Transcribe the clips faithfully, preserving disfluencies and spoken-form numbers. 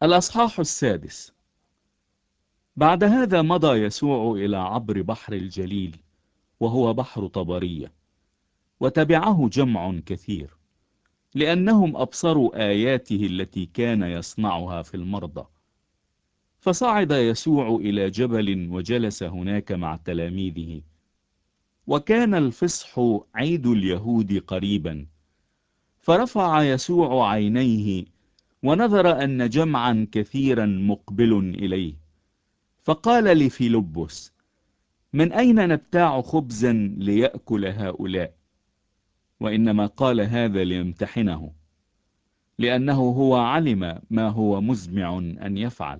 الأصحاح السادس. بعد هذا مضى يسوع إلى عبر بحر الجليل، وهو بحر طبرية، وتبعه جمع كثير، لأنهم أبصروا آياته التي كان يصنعها في المرضى. فصعد يسوع إلى جبل وجلس هناك مع تلاميذه. وكان الفصح عيد اليهود قريبا، فرفع يسوع عينيه ونظر أن جمعا كثيرا مقبل إليه، فقال لفيلبس: من أين نبتاع خبزا ليأكل هؤلاء؟ وإنما قال هذا ليمتحنه، لأنه هو علم ما هو مزمع أن يفعل.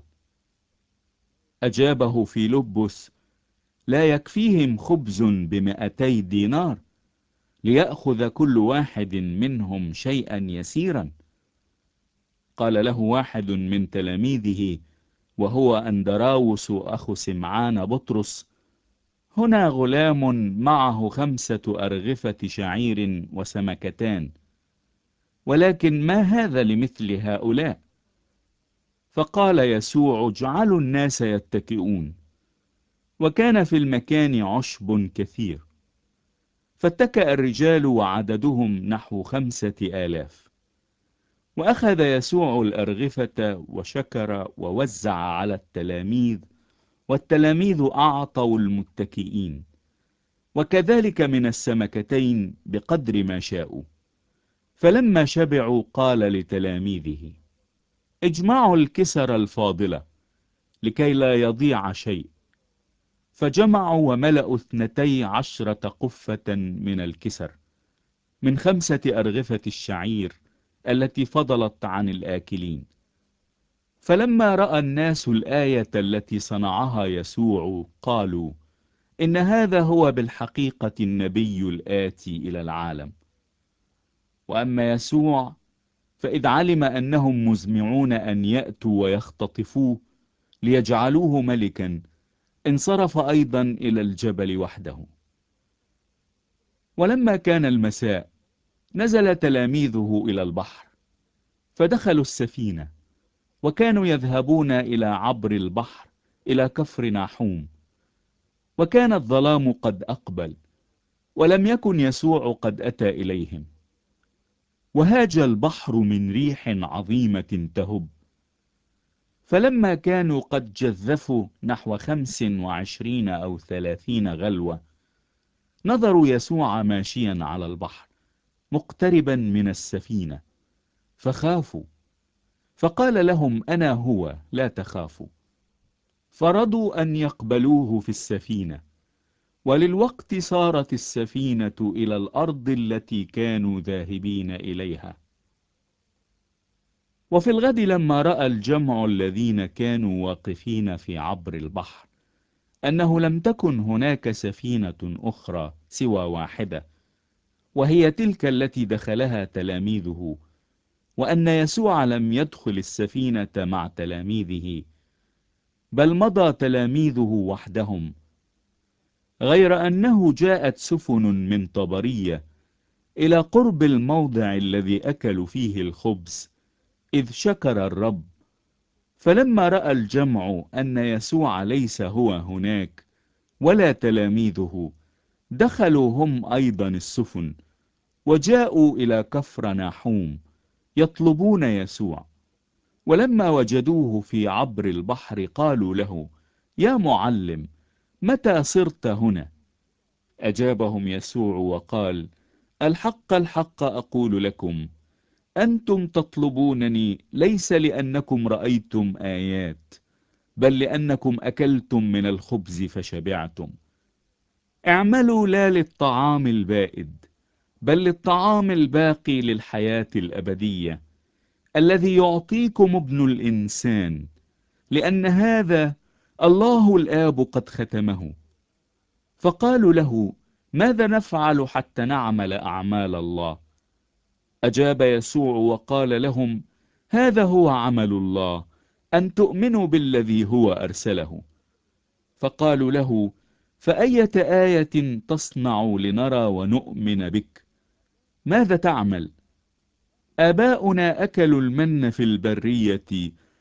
أجابه فيلبس: لا يكفيهم خبز بمئتي دينار ليأخذ كل واحد منهم شيئا يسيرا؟ قال له واحد من تلاميذه، وهو أندراوس أخو سمعان بطرس: هنا غلام معه خمسة أرغفة شعير وسمكتان، ولكن ما هذا لمثل هؤلاء؟ فقال يسوع: اجعلوا الناس يتكئون. وكان في المكان عشب كثير، فاتكأ الرجال وعددهم نحو خمسة آلاف. وأخذ يسوع الأرغفة وشكر ووزع على التلاميذ، والتلاميذ أعطوا المتكئين، وكذلك من السمكتين بقدر ما شاءوا. فلما شبعوا قال لتلاميذه: اجمعوا الكسر الفاضلة لكي لا يضيع شيء. فجمعوا وملأوا اثنتي عشرة قفة من الكسر، من خمسة أرغفة الشعير التي فضلت عن الآكلين. فلما رأى الناس الآية التي صنعها يسوع قالوا: إن هذا هو بالحقيقة النبي الآتي إلى العالم. وأما يسوع فإذ علم أنهم مزمعون أن يأتوا ويختطفوه ليجعلوه ملكا، انصرف أيضا إلى الجبل وحده. ولما كان المساء نزل تلاميذه إلى البحر، فدخلوا السفينة، وكانوا يذهبون إلى عبر البحر إلى كفر ناحوم. وكان الظلام قد أقبل، ولم يكن يسوع قد أتى إليهم. وهاج البحر من ريح عظيمة تهب. فلما كانوا قد جذفوا نحو خمس وعشرين أو ثلاثين غلوة، نظروا يسوع ماشيا على البحر مقتربا من السفينة، فخافوا. فقال لهم: أنا هو، لا تخافوا. فرضوا أن يقبلوه في السفينة. وللوقت صارت السفينة إلى الأرض التي كانوا ذاهبين إليها. وفي الغد لما رأى الجمع الذين كانوا واقفين في عبر البحر أنه لم تكن هناك سفينة أخرى سوى واحدة، وهي تلك التي دخلها تلاميذه، وأن يسوع لم يدخل السفينة مع تلاميذه، بل مضى تلاميذه وحدهم، غير أنه جاءت سفن من طبرية إلى قرب الموضع الذي أكلوا فيه الخبز، إذ شكر الرب. فلما رأى الجمع أن يسوع ليس هو هناك ولا تلاميذه، دخلوا هم أيضا السفن، وجاءوا إلى كفر ناحوم يطلبون يسوع. ولما وجدوه في عبر البحر قالوا له: يا معلم، متى صرت هنا؟ أجابهم يسوع وقال: الحق الحق أقول لكم، أنتم تطلبونني ليس لأنكم رأيتم آيات، بل لأنكم أكلتم من الخبز فشبعتم. اعملوا لا للطعام البائد، بل للطعام الباقي للحياة الأبدية، الذي يعطيكم ابن الإنسان، لأن هذا الله الآب قد ختمه. فقالوا له: ماذا نفعل حتى نعمل أعمال الله؟ أجاب يسوع وقال لهم: هذا هو عمل الله، أن تؤمنوا بالذي هو أرسله. فقالوا له: فأية آية تصنع لنرى ونؤمن بك؟ ماذا تعمل؟ آباؤنا أكلوا المن في البرية،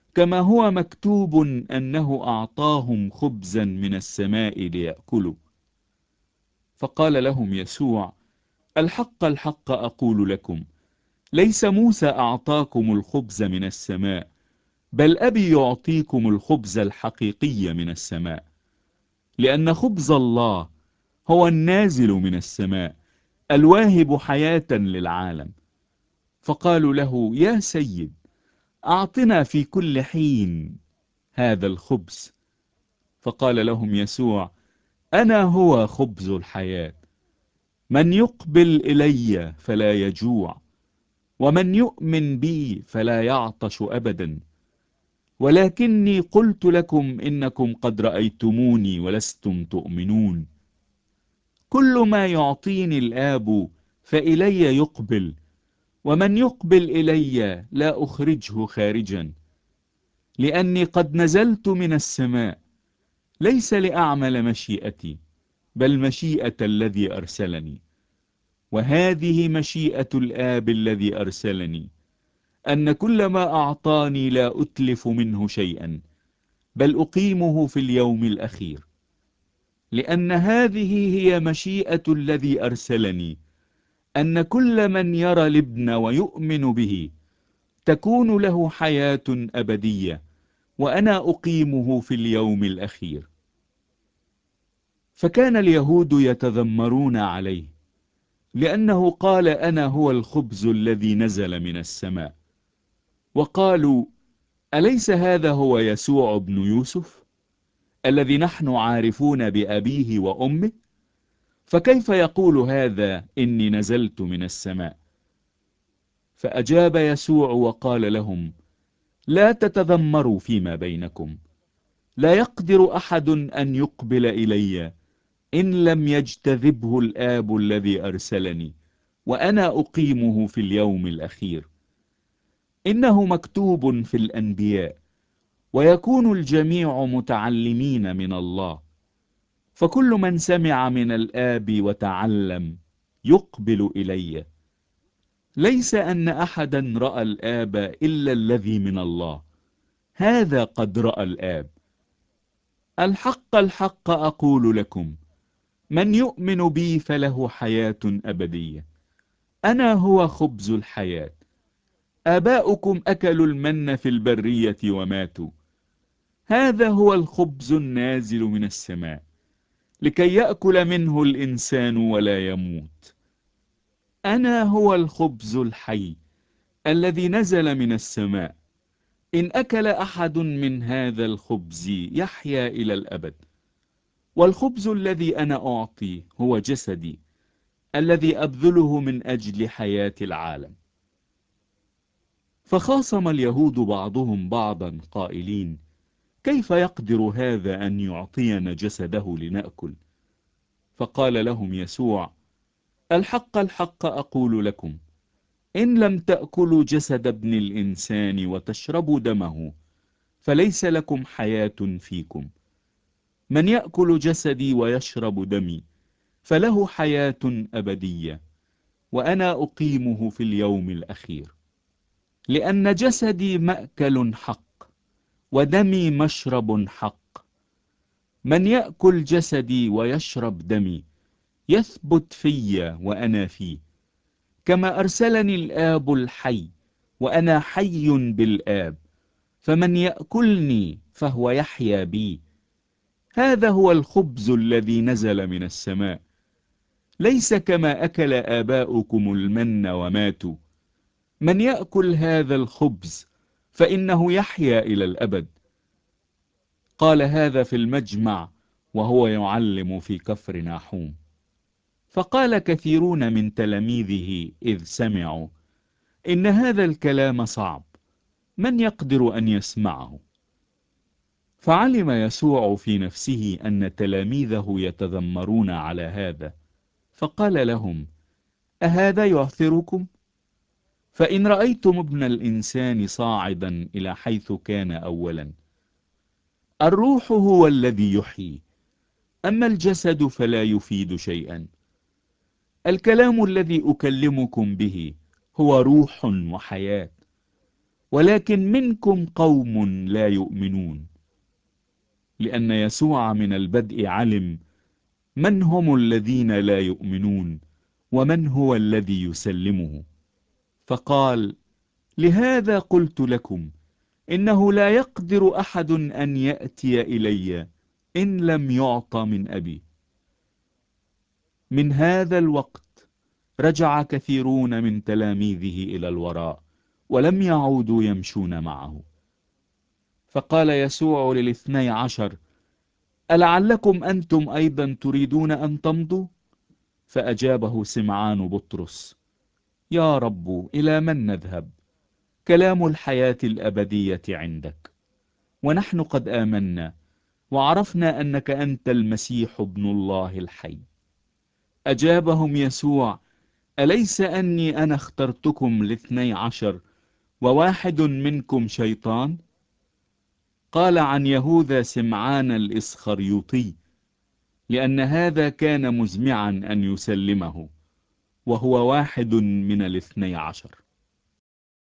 كما هو مكتوب أنه أعطاهم خبزا من السماء ليأكلوا. فقال لهم يسوع: الحق الحق أقول لكم، ليس موسى أعطاكم الخبز من السماء، بل أبي يعطيكم الخبز الحقيقي من السماء، لأن خبز الله هو النازل من السماء الواهب حياة للعالم. فقالوا له: يا سيد، أعطنا في كل حين هذا الخبز. فقال لهم يسوع: أنا هو خبز الحياة، من يقبل إلي فلا يجوع، ومن يؤمن بي فلا يعطش أبدا. ولكني قلت لكم إنكم قد رأيتموني ولستم تؤمنون. كل ما يعطيني الآب فإلي يقبل، ومن يقبل إلي لا أخرجه خارجا، لأني قد نزلت من السماء ليس لأعمل مشيئتي، بل مشيئة الذي أرسلني. وهذه مشيئة الآب الذي أرسلني، أن كل ما أعطاني لا أتلف منه شيئا، بل أقيمه في اليوم الأخير. لأن هذه هي مشيئة الذي أرسلني، أن كل من يرى الابن ويؤمن به تكون له حياة أبدية، وأنا أقيمه في اليوم الأخير. فكان اليهود يتذمرون عليه، لأنه قال: أنا هو الخبز الذي نزل من السماء. وقالوا: أليس هذا هو يسوع ابن يوسف، الذي نحن عارفون بأبيه وأمه؟ فكيف يقول هذا إني نزلت من السماء؟ فأجاب يسوع وقال لهم: لا تتذمروا فيما بينكم. لا يقدر أحد أن يقبل إلي إن لم يجتذبه الآب الذي أرسلني، وأنا أقيمه في اليوم الأخير. إنه مكتوب في الأنبياء: ويكون الجميع متعلمين من الله. فكل من سمع من الآب وتعلم يقبل إلي. ليس أن أحدا رأى الآب إلا الذي من الله، هذا قد رأى الآب. الحق الحق أقول لكم، من يؤمن بي فله حياة أبدية. أنا هو خبز الحياة. آباؤكم أكلوا المن في البرية وماتوا. هذا هو الخبز النازل من السماء، لكي يأكل منه الإنسان ولا يموت. أنا هو الخبز الحي الذي نزل من السماء. إن أكل أحد من هذا الخبز يحيا إلى الأبد. والخبز الذي أنا أعطي هو جسدي، الذي أبذله من أجل حياة العالم. فخاصم اليهود بعضهم بعضا قائلين: كيف يقدر هذا أن يعطينا جسده لنأكل؟ فقال لهم يسوع: الحق الحق أقول لكم، إن لم تأكلوا جسد ابن الإنسان وتشربوا دمه فليس لكم حياة فيكم. من يأكل جسدي ويشرب دمي فله حياة أبدية، وأنا أقيمه في اليوم الأخير. لأن جسدي مأكل حق، ودمي مشرب حق. من يأكل جسدي ويشرب دمي يثبت في وأنا فيه، كما أرسلني الآب الحي وأنا حي بالآب. فمن يأكلني فهو يحيا بي. هذا هو الخبز الذي نزل من السماء، ليس كما أكل آباؤكم المن وماتوا. من يأكل هذا الخبز فإنه يحيا إلى الأبد. قال هذا في المجمع وهو يعلم في كفر ناحوم. فقال كثيرون من تلاميذه إذ سمعوا: إن هذا الكلام صعب، من يقدر أن يسمعه؟ فعلم يسوع في نفسه أن تلاميذه يتذمرون على هذا، فقال لهم: أهذا يعثركم؟ فإن رأيتم ابن الإنسان صاعدا إلى حيث كان أولا. الروح هو الذي يحيي، أما الجسد فلا يفيد شيئا. الكلام الذي أكلمكم به هو روح وحياة، ولكن منكم قوم لا يؤمنون. لأن يسوع من البدء علم من هم الذين لا يؤمنون ومن هو الذي يسلمه، فقال: لهذا قلت لكم إنه لا يقدر أحد أن يأتي إلي إن لم يعطى من أبي. من هذا الوقت رجع كثيرون من تلاميذه إلى الوراء ولم يعودوا يمشون معه. فقال يسوع للاثني عشر: ألعلكم أنتم أيضا تريدون أن تمضوا؟ فأجابه سمعان بطرس: يا رب، إلى من نذهب؟ كلام الحياة الأبدية عندك، ونحن قد آمنا وعرفنا أنك أنت المسيح ابن الله الحي. أجابهم يسوع: أليس أني أنا اخترتكم لاثني عشر وواحد منكم شيطان؟ قال عن يهوذا سمعان الإسخريوطي، لأن هذا كان مزمعا أن يسلمه، وهو واحد من الاثني عشر.